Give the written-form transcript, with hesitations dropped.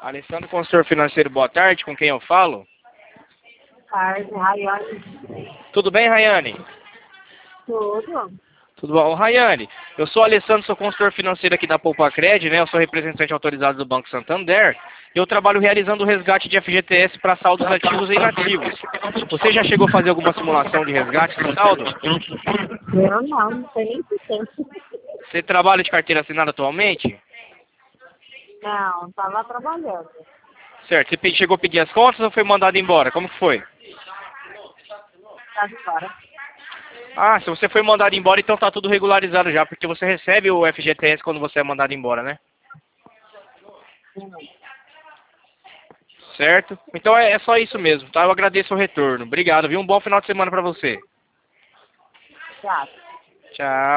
Alessandro, consultor financeiro, boa tarde. Com quem eu falo? Tarde, Rayane. Tudo bem, Rayane? Tudo. Tudo bom. Ô, Rayane, eu sou Alessandro, sou consultor financeiro aqui da Poupacred, né? Eu sou representante autorizado do Banco Santander. E eu trabalho realizando o resgate de FGTS para saldos ativos e inativos. Você já chegou a fazer alguma simulação de resgate de saldo? Eu não sei nem se tem. Você trabalha de carteira assinada atualmente? Não, tava trabalhando. Certo. Você chegou a pedir as contas ou foi mandado embora? Como que foi? Tá fora. Ah, se você foi mandado embora, então tá tudo regularizado já, porque você recebe o FGTS quando você é mandado embora, né? Certo? Então é só isso mesmo, tá? Eu agradeço o retorno. Obrigado, viu? Um bom final de semana pra você. Tá. Tchau.